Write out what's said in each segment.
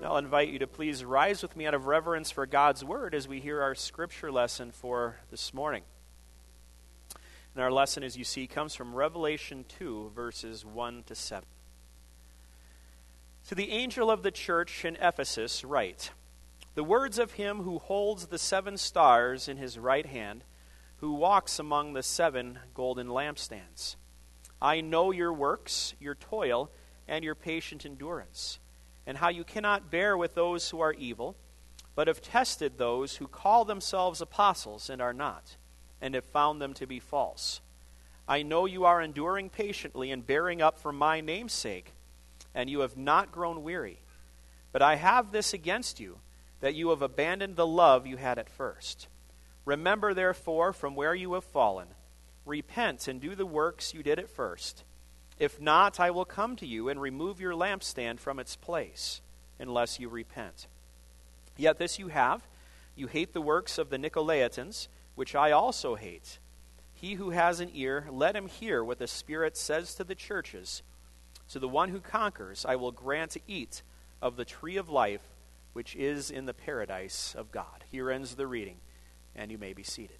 I'll invite you to please rise with me out of reverence for God's Word as we hear our scripture lesson for this morning. And our lesson, as you see, comes from Revelation 2, verses 1 to 7. To the angel of the church in Ephesus write, the words of him who holds the 7 stars in his right hand, who walks among the 7 golden lampstands. I know your works, your toil, and your patient endurance, and how you cannot bear with those who are evil, but have tested those who call themselves apostles and are not, and have found them to be false. I know you are enduring patiently and bearing up for my name's sake, and you have not grown weary. But I have this against you, that you have abandoned the love you had at first. Remember, therefore, from where you have fallen. Repent and do the works you did at first. If not, I will come to you and remove your lampstand from its place, unless you repent. Yet this you have, you hate the works of the Nicolaitans, which I also hate. He who has an ear, let him hear what the Spirit says to the churches. To the one who conquers, I will grant to eat of the tree of life, which is in the paradise of God. Here ends the reading, and you may be seated.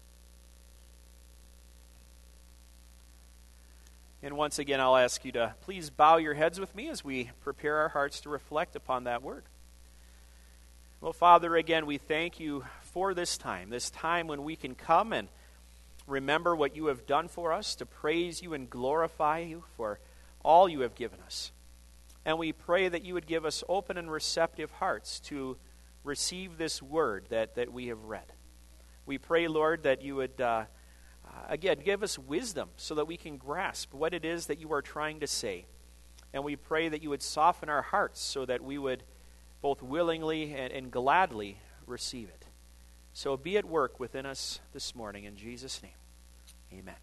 And once again, I'll ask you to please bow your heads with me as we prepare our hearts to reflect upon that word. Well, Father, again, we thank you for this time when we can come and remember what you have done for us, to praise you and glorify you for all you have given us. And we pray that you would give us open and receptive hearts to receive this word that we have read. We pray, Lord, that you would, again, give us wisdom so that we can grasp what it is that you are trying to say. And we pray that you would soften our hearts so that we would both willingly and gladly receive it. So be at work within us this morning in Jesus' name. Amen.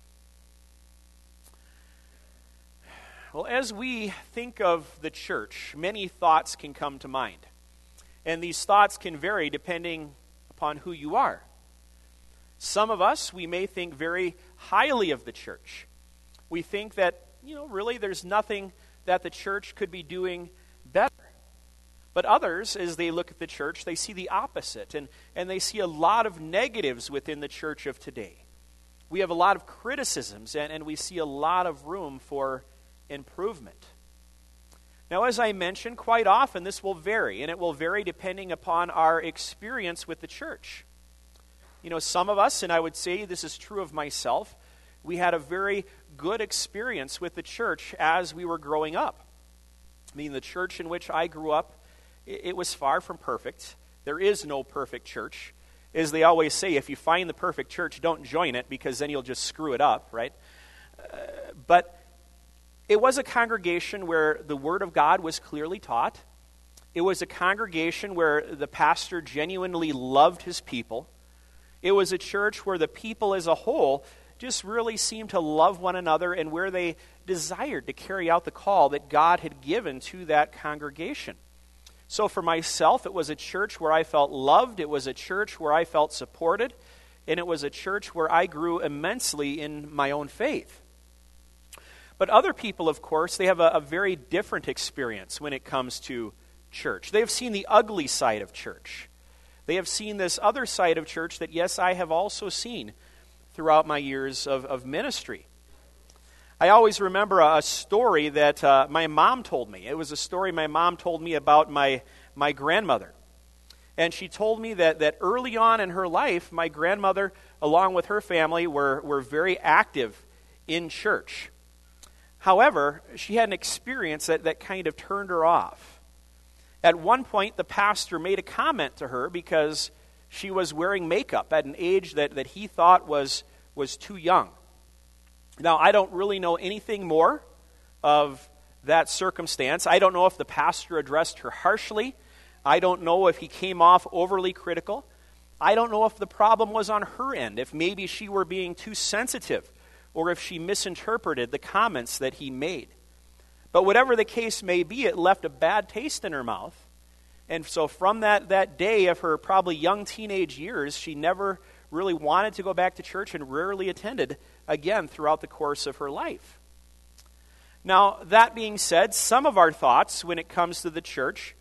Well, as we think of the church, many thoughts can come to mind. And these thoughts can vary depending upon who you are. Some of us, we may think very highly of the church. We think that, really there's nothing that the church could be doing better. But others, as they look at the church, they see the opposite, and they see a lot of negatives within the church of today. We have a lot of criticisms, and we see a lot of room for improvement. Now, as I mentioned, quite often this will vary, and it will vary depending upon our experience with the church. Some of us, and I would say this is true of myself, we had a very good experience with the church as we were growing up. The church in which I grew up, it was far from perfect. There is no perfect church. As they always say, if you find the perfect church, don't join it, because then you'll just screw it up, right? But it was a congregation where the Word of God was clearly taught. It was a congregation where the pastor genuinely loved his people. It was a church where the people as a whole just really seemed to love one another, and where they desired to carry out the call that God had given to that congregation. So for myself, it was a church where I felt loved. It was a church where I felt supported. And it was a church where I grew immensely in my own faith. But other people, of course, they have a very different experience when it comes to church. They have seen the ugly side of church. They have seen this other side of church that, yes, I have also seen throughout my years of ministry. I always remember a story that my mom told me. It was a story my mom told me about my grandmother. And she told me that early on in her life, my grandmother, along with her family, were very active in church. However, she had an experience that kind of turned her off. At one point, the pastor made a comment to her because she was wearing makeup at an age that he thought was too young. Now, I don't really know anything more of that circumstance. I don't know if the pastor addressed her harshly. I don't know if he came off overly critical. I don't know if the problem was on her end, if maybe she were being too sensitive, or if she misinterpreted the comments that he made. But whatever the case may be, it left a bad taste in her mouth. And so from that day of her probably young teenage years, she never really wanted to go back to church and rarely attended again throughout the course of her life. Now, that being said, some of our thoughts when it comes to the church,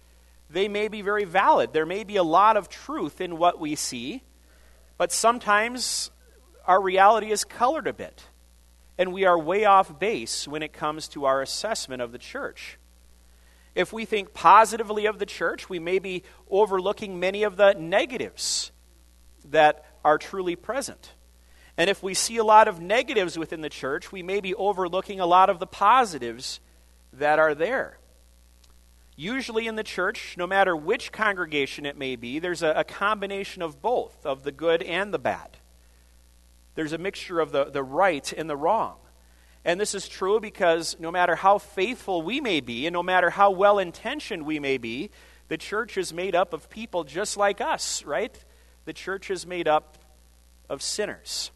they may be very valid. There may be a lot of truth in what we see, but sometimes our reality is colored a bit, and we are way off base when it comes to our assessment of the church. If we think positively of the church, we may be overlooking many of the negatives that are truly present. And if we see a lot of negatives within the church, we may be overlooking a lot of the positives that are there. Usually in the church, no matter which congregation it may be, there's a combination of both, of the good and the bad. There's a mixture of the right and the wrong. And this is true because no matter how faithful we may be, and no matter how well-intentioned we may be, the church is made up of people just like us, right? The church is made up of sinners.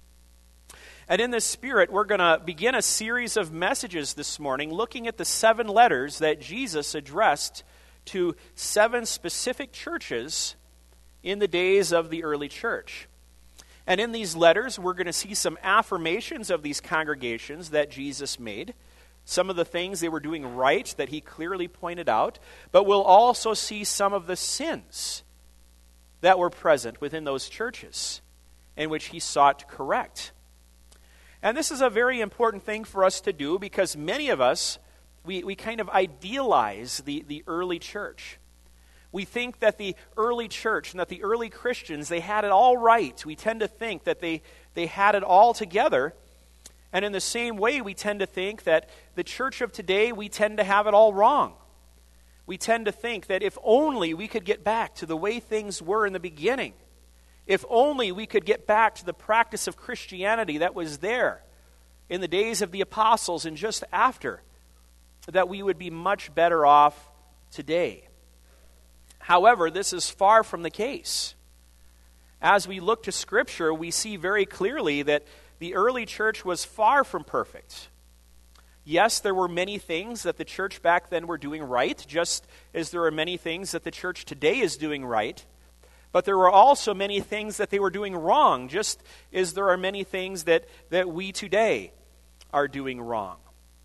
And in this spirit, we're going to begin a series of messages this morning looking at the 7 letters that Jesus addressed to 7 specific churches in the days of the early church. And in these letters, we're going to see some affirmations of these congregations that Jesus made, some of the things they were doing right that he clearly pointed out, but we'll also see some of the sins that were present within those churches in which he sought to correct. And this is a very important thing for us to do because many of us, we kind of idealize the early church. We think that the early church and that the early Christians, they had it all right. We tend to think that they had it all together. And in the same way, we tend to think that the church of today, we tend to have it all wrong. We tend to think that if only we could get back to the way things were in the beginning, if only we could get back to the practice of Christianity that was there in the days of the apostles and just after, that we would be much better off today. However, this is far from the case. As we look to Scripture, we see very clearly that the early church was far from perfect. Yes, there were many things that the church back then were doing right, just as there are many things that the church today is doing right. But there were also many things that they were doing wrong, just as there are many things that we today are doing wrong.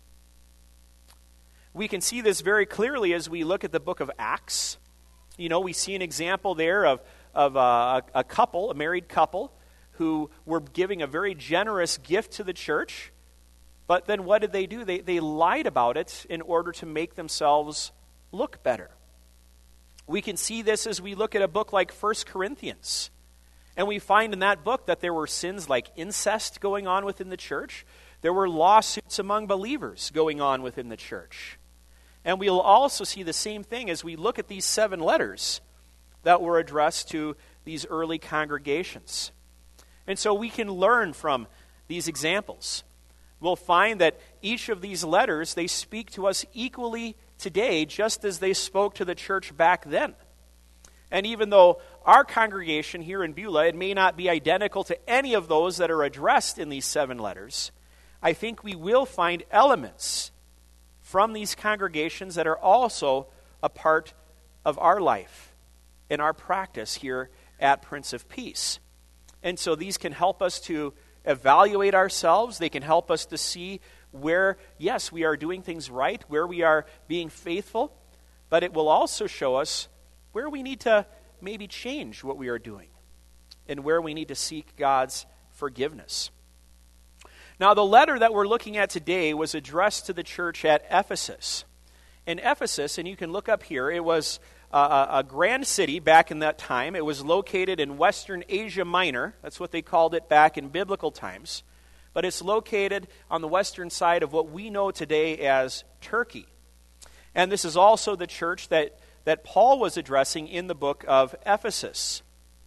We can see this very clearly as we look at the book of Acts. You know, we see an example there of a couple, a married couple, who were giving a very generous gift to the church. But then what did they do? They lied about it in order to make themselves look better. We can see this as we look at a book like 1 Corinthians. And we find in that book that there were sins like incest going on within the church. There were lawsuits among believers going on within the church. And we'll also see the same thing as we look at these 7 letters that were addressed to these early congregations. And so we can learn from these examples. We'll find that each of these letters, they speak to us equally today, just as they spoke to the church back then. And even though our congregation here in Beulah, it may not be identical to any of those that are addressed in these 7 letters, I think we will find elements from these congregations that are also a part of our life and our practice here at Prince of Peace. And so these can help us to evaluate ourselves. They can help us to see where, yes, we are doing things right, where we are being faithful, but it will also show us where we need to maybe change what we are doing and where we need to seek God's forgiveness. Now, the letter that we're looking at today was addressed to the church at Ephesus. In Ephesus, and you can look up here, it was a grand city back in that time. It was located in Western Asia Minor. That's what they called it back in biblical times. But it's located on the western side of what we know today as Turkey. And this is also the church that Paul was addressing in the book of Ephesus.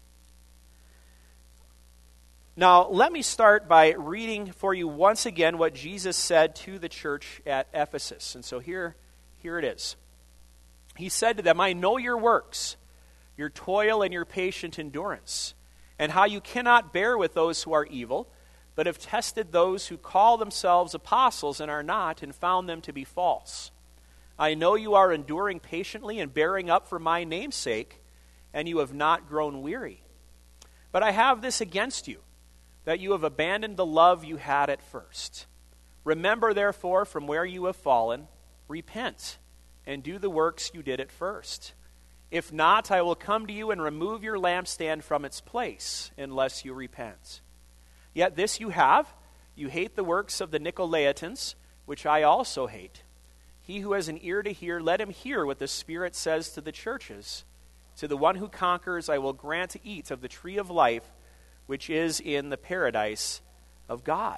Now, let me start by reading for you once again what Jesus said to the church at Ephesus. And so here it is. He said to them, I know your works, your toil and your patient endurance, and how you cannot bear with those who are evil, but have tested those who call themselves apostles and are not, and found them to be false. I know you are enduring patiently and bearing up for my name's sake, and you have not grown weary. But I have this against you, that you have abandoned the love you had at first. Remember, therefore, from where you have fallen, repent, and do the works you did at first. If not, I will come to you and remove your lampstand from its place, unless you repent. Yet this you have, you hate the works of the Nicolaitans, which I also hate. He who has an ear to hear, let him hear what the Spirit says to the churches. To the one who conquers, I will grant to eat of the tree of life, which is in the paradise of God.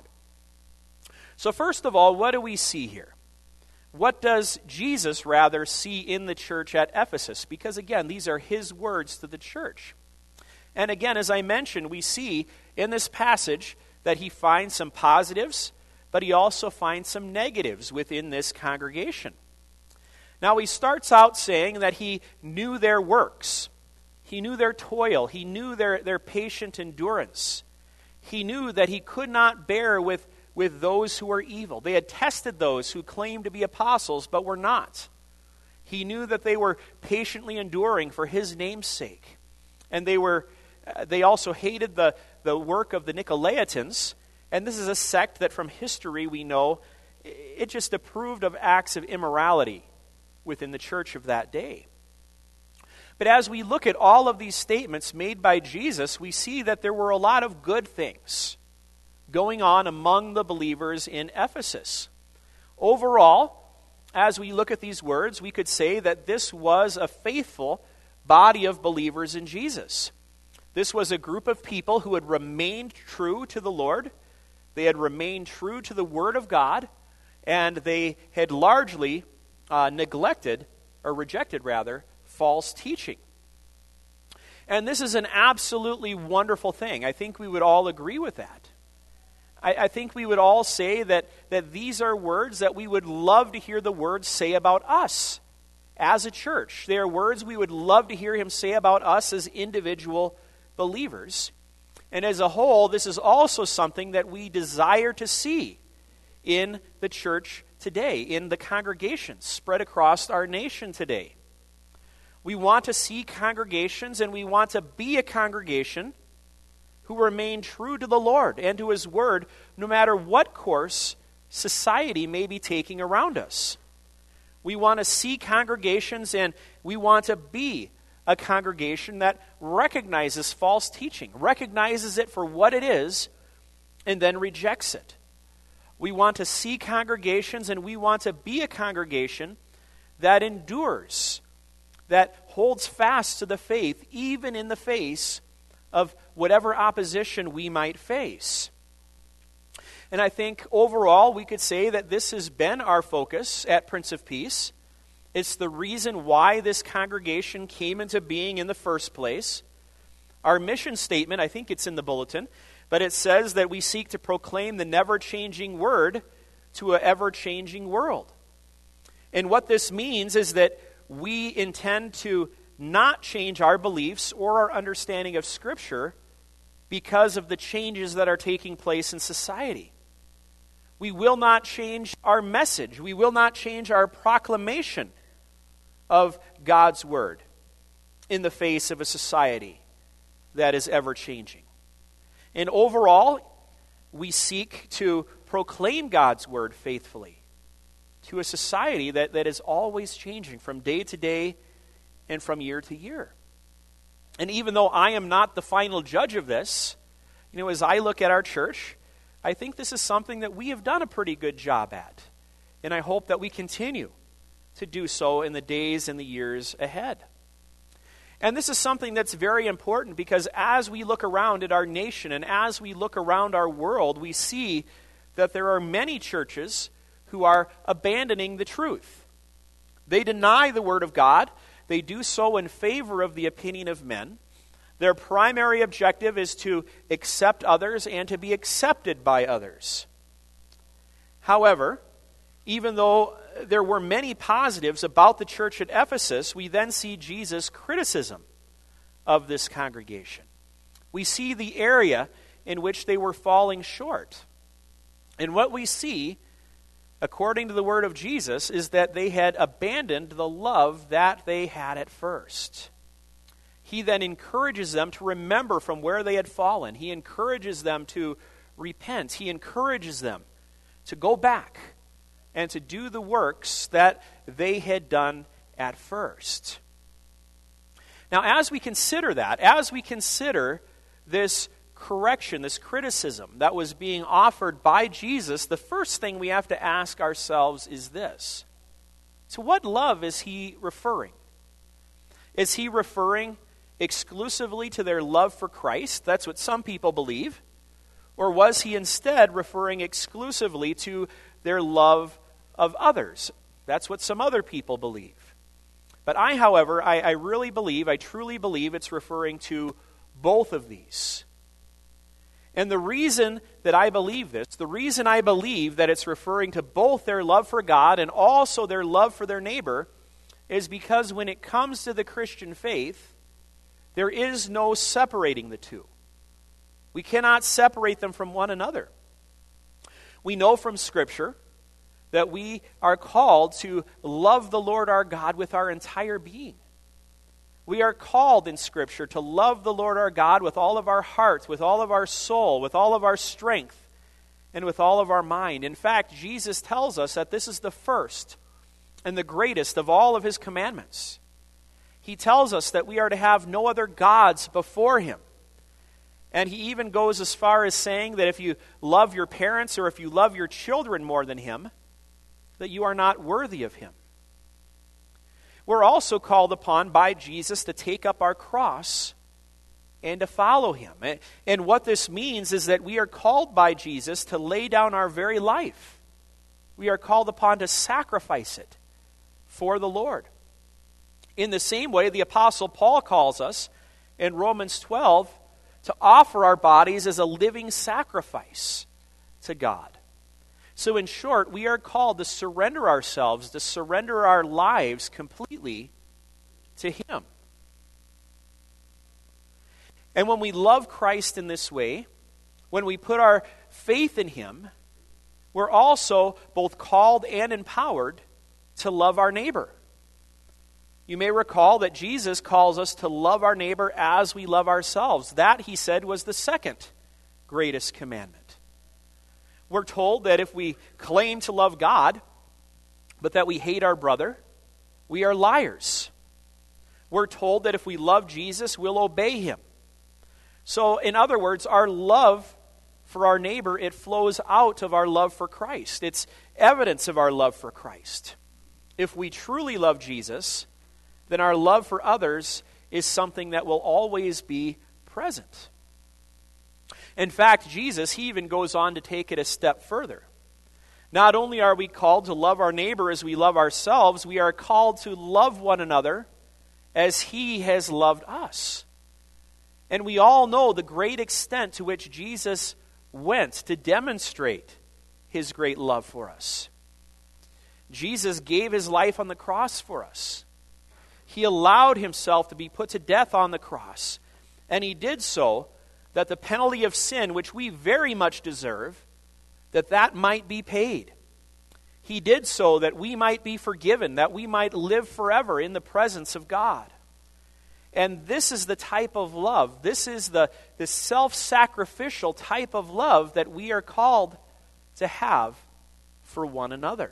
So first of all, what do we see here? What does Jesus rather see in the church at Ephesus? Because again, these are his words to the church. And again, as I mentioned, we see in this passage that he finds some positives, but he also finds some negatives within this congregation. Now, he starts out saying that he knew their works. He knew their toil. He knew their patient endurance. He knew that he could not bear with those who were evil. They had tested those who claimed to be apostles but were not. He knew that they were patiently enduring for his name's sake. And they also hated the work of the Nicolaitans. And this is a sect that from history we know it just approved of acts of immorality within the church of that day. But as we look at all of these statements made by Jesus, we see that there were a lot of good things going on among the believers in Ephesus. Overall, as we look at these words, we could say that this was a faithful body of believers in Jesus. This was a group of people who had remained true to the Lord. They had remained true to the Word of God, and they had largely rejected false teaching. And this is an absolutely wonderful thing. I think we would all agree with that. I think we would all say that these are words that we would love to hear the Word say about us as a church. They are words we would love to hear him say about us as individual believers. And as a whole, this is also something that we desire to see in the church today, in the congregations spread across our nation today. We want to see congregations, and we want to be a congregation who remain true to the Lord and to his word, no matter what course society may be taking around us. We want to see congregations, and we want to be a congregation that recognizes false teaching, recognizes it for what it is, and then rejects it. We want to see congregations, and we want to be a congregation that endures, that holds fast to the faith, even in the face of whatever opposition we might face. And I think overall we could say that this has been our focus at Prince of Peace. It's the reason why this congregation came into being in the first place. Our mission statement, I think it's in the bulletin, but it says that we seek to proclaim the never-changing word to an ever-changing world. And what this means is that we intend to not change our beliefs or our understanding of Scripture because of the changes that are taking place in society. We will not change our message. We will not change our proclamation of God's Word in the face of a society that is ever-changing. And overall, we seek to proclaim God's Word faithfully to a society that is always changing from day to day and from year to year. And even though I am not the final judge of this, as I look at our church, I think this is something that we have done a pretty good job at. And I hope that we continue to do so in the days and the years ahead. And this is something that's very important because as we look around at our nation and as we look around our world, we see that there are many churches who are abandoning the truth. They deny the Word of God. They do so in favor of the opinion of men. Their primary objective is to accept others and to be accepted by others. However, even though there were many positives about the church at Ephesus, we then see Jesus' criticism of this congregation. We see the area in which they were falling short. And what we see, according to the word of Jesus, is that they had abandoned the love that they had at first. He then encourages them to remember from where they had fallen. He encourages them to repent. He encourages them to go back and to do the works that they had done at first. Now, as we consider that, as we consider this correction, this criticism that was being offered by Jesus, the first thing we have to ask ourselves is this. To what love is he referring? Is he referring exclusively to their love for Christ? That's what some people believe. Or was he instead referring exclusively to their love of others? That's what some other people believe. But however, I really believe, I truly believe it's referring to both of these. And the reason that I believe this, the reason I believe that it's referring to both their love for God and also their love for their neighbor, is because when it comes to the Christian faith, there is no separating the two. We cannot separate them from one another. We know from Scripture that we are called to love the Lord our God with our entire being. We are called in Scripture to love the Lord our God with all of our heart, with all of our soul, with all of our strength, and with all of our mind. In fact, Jesus tells us that this is the first and the greatest of all of his commandments. He tells us that we are to have no other gods before him. And he even goes as far as saying that if you love your parents or if you love your children more than him, that you are not worthy of him. We're also called upon by Jesus to take up our cross and to follow him. And what this means is that we are called by Jesus to lay down our very life. We are called upon to sacrifice it for the Lord. In the same way, the Apostle Paul calls us in Romans 12 to offer our bodies as a living sacrifice to God. So in short, we are called to surrender ourselves, to surrender our lives completely to him. And when we love Christ in this way, when we put our faith in him, we're also both called and empowered to love our neighbor. You may recall that Jesus calls us to love our neighbor as we love ourselves. That, he said, was the second greatest commandment. We're told that if we claim to love God, but that we hate our brother, we are liars. We're told that if we love Jesus, we'll obey him. So, in other words, our love for our neighbor, it flows out of our love for Christ. It's evidence of our love for Christ. If we truly love Jesus, then our love for others is something that will always be present. In fact, Jesus, he even goes on to take it a step further. Not only are we called to love our neighbor as we love ourselves, we are called to love one another as he has loved us. And we all know the great extent to which Jesus went to demonstrate his great love for us. Jesus gave his life on the cross for us. He allowed himself to be put to death on the cross. And he did so that the penalty of sin, which we very much deserve, that might be paid. He did so that we might be forgiven, that we might live forever in the presence of God. And this is the type of love, this is the self-sacrificial type of love that we are called to have for one another.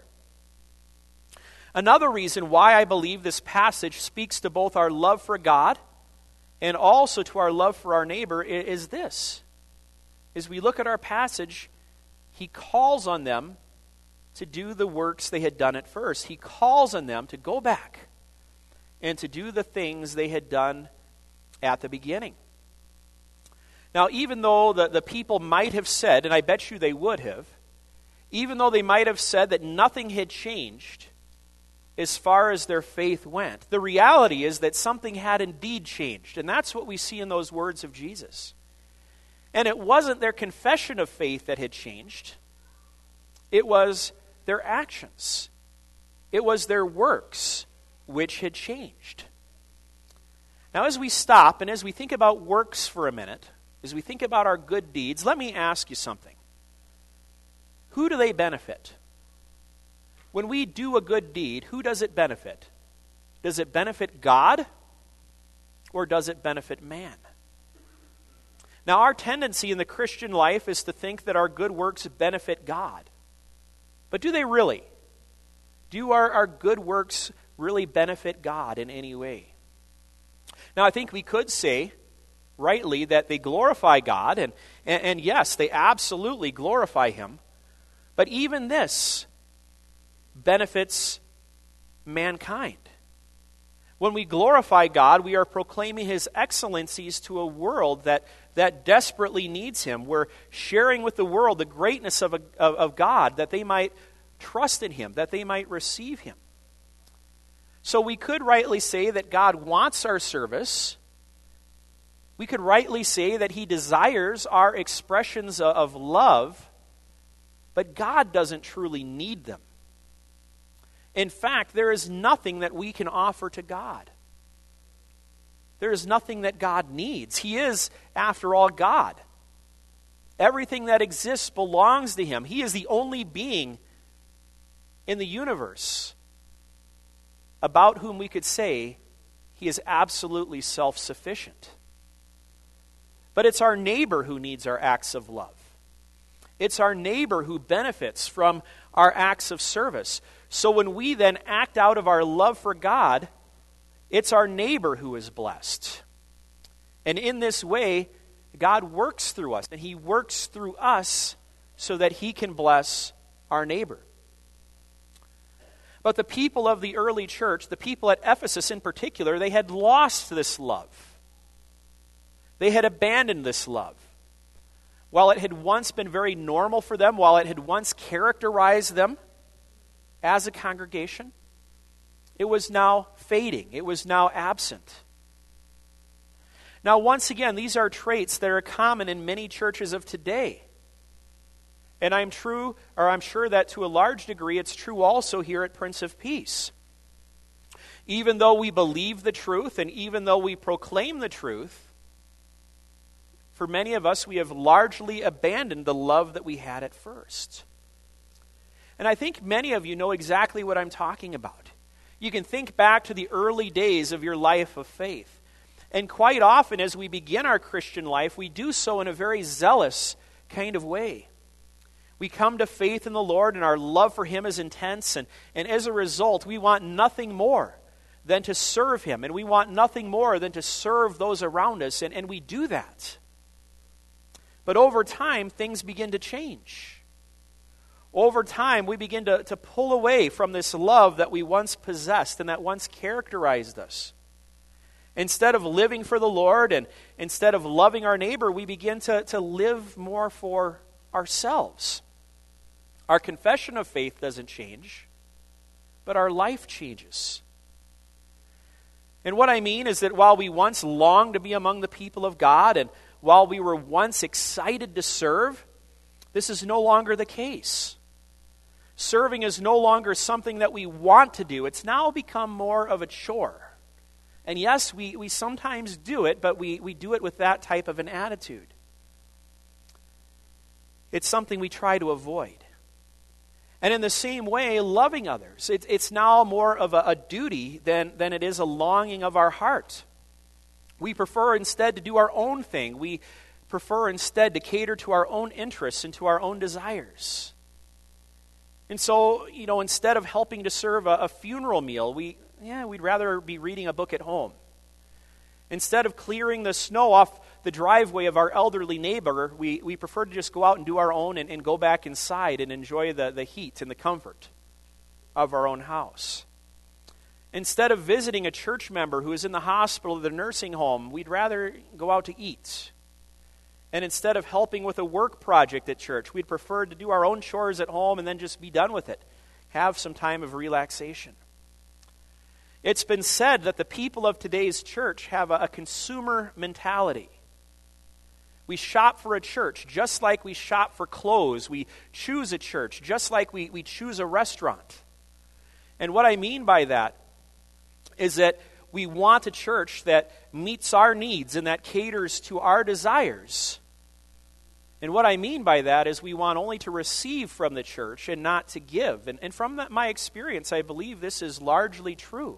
Another reason why I believe this passage speaks to both our love for God and also to our love for our neighbor is this. As we look at our passage, he calls on them to do the works they had done at first. He calls on them to go back and to do the things they had done at the beginning. Now, even though the people might have said, and I bet you they would have, even though they might have said that nothing had changed as far as their faith went, the reality is that something had indeed changed. And that's what we see in those words of Jesus. And it wasn't their confession of faith that had changed. It was their actions. It was their works which had changed. Now, as we stop and as we think about works for a minute, as we think about our good deeds, let me ask you something. Who do they benefit? When we do a good deed, who does it benefit? Does it benefit God or does it benefit man? Now, our tendency in the Christian life is to think that our good works benefit God. But do they really? Do our good works really benefit God in any way? Now, I think we could say, rightly, that they glorify God, and yes, they absolutely glorify Him. But even this benefits mankind. When we glorify God, we are proclaiming His excellencies to a world that desperately needs Him. We're sharing with the world the greatness of God, that they might trust in Him, that they might receive Him. So we could rightly say that God wants our service. We could rightly say that He desires our expressions of love, but God doesn't truly need them. In fact, there is nothing that we can offer to God. There is nothing that God needs. He is, after all, God. Everything that exists belongs to Him. He is the only being in the universe about whom we could say He is absolutely self-sufficient. But it's our neighbor who needs our acts of love. It's our neighbor who benefits from our acts of service. So when we then act out of our love for God, it's our neighbor who is blessed. And in this way, God works through us, and He works through us so that He can bless our neighbor. But the people of the early church, the people at Ephesus in particular, they had lost this love. They had abandoned this love. While it had once been very normal for them, while it had once characterized them as a congregation, it was now fading. It was now absent. Now, once again, these are traits that are common in many churches of today. And I'm sure that to a large degree it's true also here at Prince of Peace. Even though we believe the truth and even though we proclaim the truth, for many of us, we have largely abandoned the love that we had at first. And I think many of you know exactly what I'm talking about. You can think back to the early days of your life of faith. And quite often as we begin our Christian life, we do so in a very zealous kind of way. We come to faith in the Lord and our love for Him is intense. And as a result, we want nothing more than to serve Him. And we want nothing more than to serve those around us. And we do that. But over time, things begin to change. Over time, we begin to pull away from this love that we once possessed and that once characterized us. Instead of living for the Lord and instead of loving our neighbor, we begin to live more for ourselves. Our confession of faith doesn't change, but our life changes. And what I mean is that while we once longed to be among the people of God and while we were once excited to serve, this is no longer the case. Serving is no longer something that we want to do. It's now become more of a chore. And yes, we sometimes do it, but we do it with that type of an attitude. It's something we try to avoid. And in the same way, loving others, it's now more of a duty than it is a longing of our heart. We prefer instead to do our own thing. We prefer instead to cater to our own interests and to our own desires. And so, instead of helping to serve a funeral meal, we'd rather be reading a book at home. Instead of clearing the snow off the driveway of our elderly neighbor, we prefer to just go out and do our own and go back inside and enjoy the heat and the comfort of our own house. Instead of visiting a church member who is in the hospital or the nursing home, we'd rather go out to eat. And instead of helping with a work project at church, we'd prefer to do our own chores at home and then just be done with it. Have some time of relaxation. It's been said that the people of today's church have a consumer mentality. We shop for a church just like we shop for clothes. We choose a church just like we choose a restaurant. And what I mean by that is that we want a church that meets our needs and that caters to our desires. And what I mean by that is we want only to receive from the church and not to give. And from my experience, I believe this is largely true.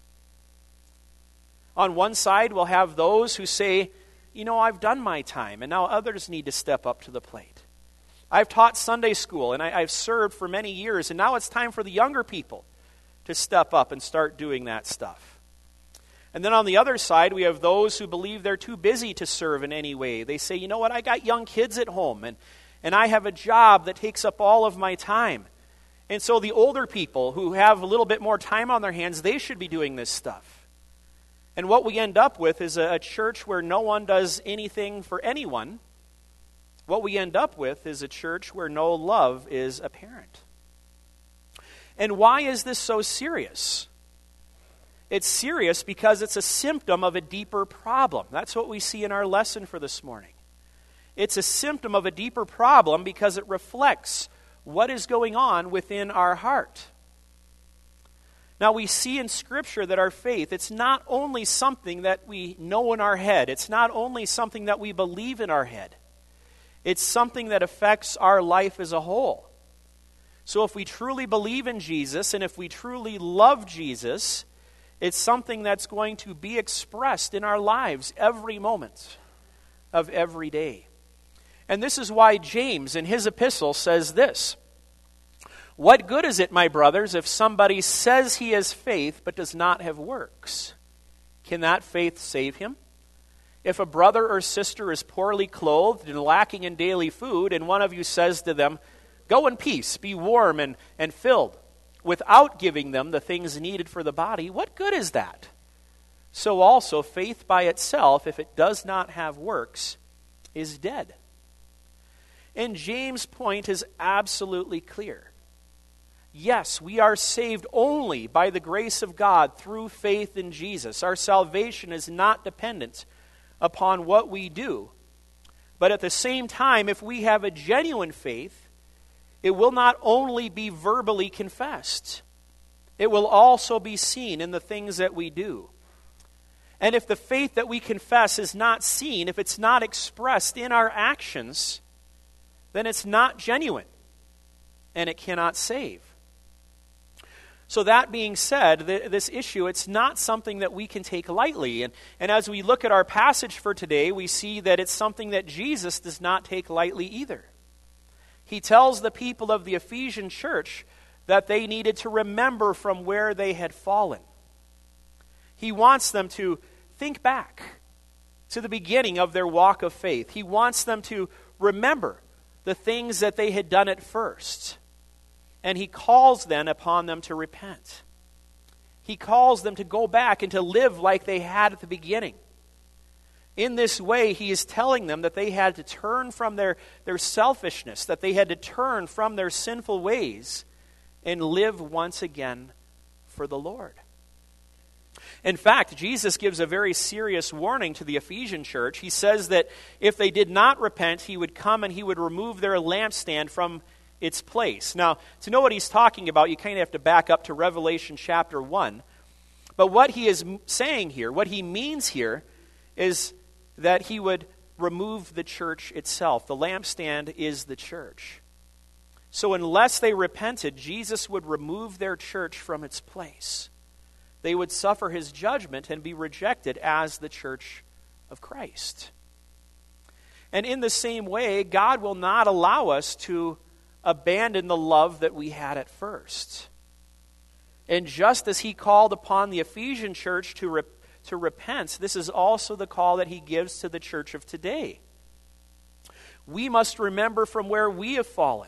On one side, we'll have those who say, I've done my time, and now others need to step up to the plate. I've taught Sunday school, and I've served for many years, and now it's time for the younger people to step up and start doing that stuff. And then on the other side, we have those who believe they're too busy to serve in any way. They say, you know what, I got young kids at home, and I have a job that takes up all of my time. And so the older people who have a little bit more time on their hands, they should be doing this stuff. And what we end up with is a church where no one does anything for anyone. What we end up with is a church where no love is apparent. And why is this so serious? It's serious because it's a symptom of a deeper problem. That's what we see in our lesson for this morning. It's a symptom of a deeper problem because it reflects what is going on within our heart. Now, we see in Scripture that our faith, it's not only something that we know in our head. It's not only something that we believe in our head. It's something that affects our life as a whole. So if we truly believe in Jesus and if we truly love Jesus, it's something that's going to be expressed in our lives every moment of every day. And this is why James in his epistle says this: "What good is it, my brothers, if somebody says he has faith but does not have works? Can that faith save him? If a brother or sister is poorly clothed and lacking in daily food, and one of you says to them, 'Go in peace, be warm and filled,' without giving them the things needed for the body, what good is that? So also faith by itself, if it does not have works, is dead." And James' point is absolutely clear. Yes, we are saved only by the grace of God through faith in Jesus. Our salvation is not dependent upon what we do. But at the same time, if we have a genuine faith, it will not only be verbally confessed, it will also be seen in the things that we do. And if the faith that we confess is not seen, if it's not expressed in our actions, then it's not genuine, and it cannot save. So that being said, this issue, it's not something that we can take lightly. And as we look at our passage for today, we see that it's something that Jesus does not take lightly either. He tells the people of the Ephesian church that they needed to remember from where they had fallen. He wants them to think back to the beginning of their walk of faith. He wants them to remember the things that they had done at first. And he calls then upon them to repent. He calls them to go back and to live like they had at the beginning. In this way, he is telling them that they had to turn from their selfishness, that they had to turn from their sinful ways and live once again for the Lord. In fact, Jesus gives a very serious warning to the Ephesian church. He says that if they did not repent, he would come and he would remove their lampstand from its place. Now, to know what he's talking about, you kind of have to back up to Revelation chapter 1. But what he is saying here, what he means here, is that he would remove the church itself. The lampstand is the church. So unless they repented, Jesus would remove their church from its place. They would suffer his judgment and be rejected as the church of Christ. And in the same way, God will not allow us to abandon the love that we had at first. And just as he called upon the Ephesian church to repent, this is also the call that he gives to the church of today. We must remember from where we have fallen.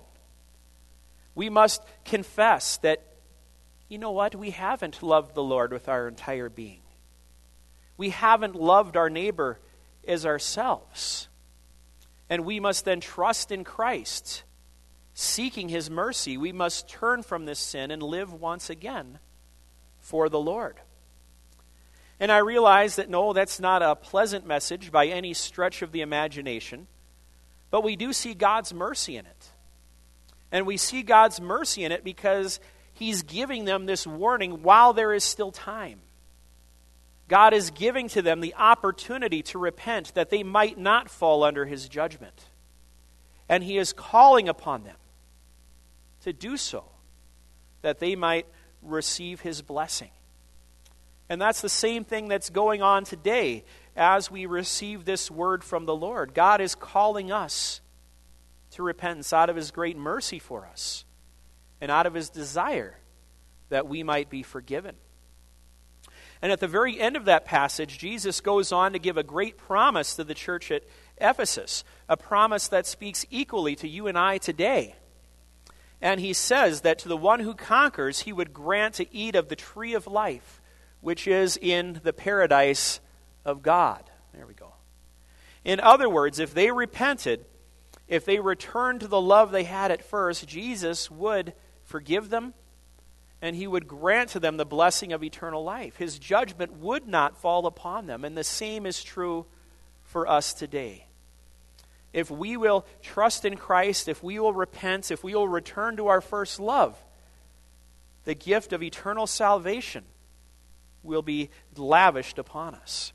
We must confess that, you know what, we haven't loved the Lord with our entire being. We haven't loved our neighbor as ourselves. And we must then trust in Christ, seeking his mercy. We must turn from this sin and live once again for the Lord. And I realize that, no, that's not a pleasant message by any stretch of the imagination, but we do see God's mercy in it. And we see God's mercy in it because he's giving them this warning while there is still time. God is giving to them the opportunity to repent that they might not fall under his judgment. And he is calling upon them to do so, that they might receive his blessing. And that's the same thing that's going on today as we receive this word from the Lord. God is calling us to repentance out of his great mercy for us and out of his desire that we might be forgiven. And at the very end of that passage, Jesus goes on to give a great promise to the church at Ephesus, a promise that speaks equally to you and I today. And he says that to the one who conquers, he would grant to eat of the tree of life, which is in the paradise of God. There we go. In other words, if they repented, if they returned to the love they had at first, Jesus would forgive them, and he would grant to them the blessing of eternal life. His judgment would not fall upon them, and the same is true for us today. If we will trust in Christ, if we will repent, if we will return to our first love, the gift of eternal salvation will be lavished upon us.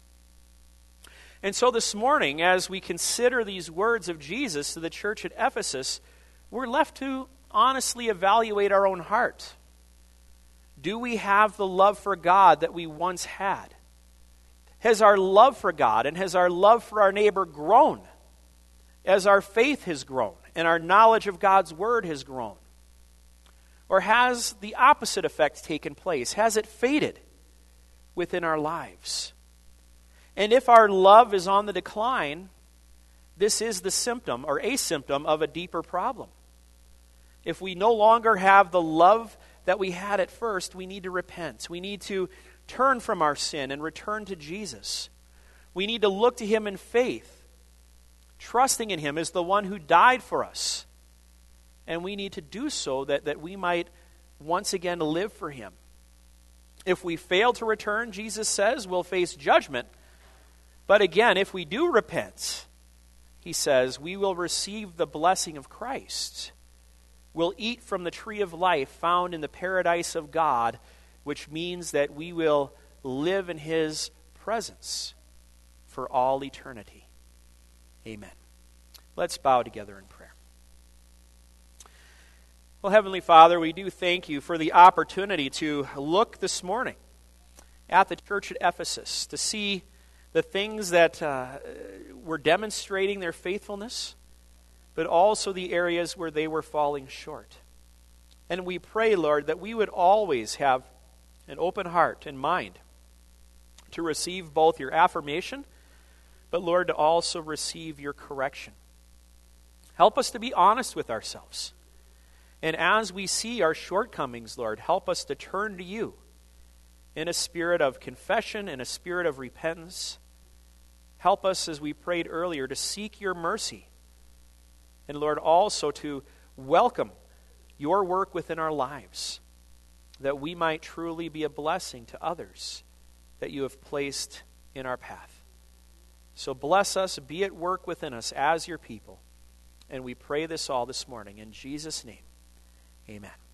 And so this morning, as we consider these words of Jesus to the church at Ephesus, we're left to honestly evaluate our own heart. Do we have the love for God that we once had? Has our love for God and has our love for our neighbor grown as our faith has grown and our knowledge of God's word has grown? Or has the opposite effect taken place? Has it faded within our lives? And if our love is on the decline, this is the symptom or a symptom of a deeper problem. If we no longer have the love that we had at first, we need to repent. We need to turn from our sin and return to Jesus. We need to look to him in faith, trusting in him as the one who died for us. And we need to do so that we might once again live for him. If we fail to return, Jesus says, we'll face judgment. But again, if we do repent, he says, we will receive the blessing of Christ. We'll eat from the tree of life found in the paradise of God, which means that we will live in his presence for all eternity. Amen. Let's bow together in prayer. Well, Heavenly Father, we do thank you for the opportunity to look this morning at the church at Ephesus, to see the things that were demonstrating their faithfulness, but also the areas where they were falling short. And we pray, Lord, that we would always have an open heart and mind to receive both your affirmation, but, Lord, to also receive your correction. Help us to be honest with ourselves. And as we see our shortcomings, Lord, help us to turn to you in a spirit of confession, in a spirit of repentance. Help us, as we prayed earlier, to seek your mercy. And Lord, also to welcome your work within our lives, that we might truly be a blessing to others that you have placed in our path. So bless us, be at work within us as your people. And we pray this all this morning in Jesus' name. Amen.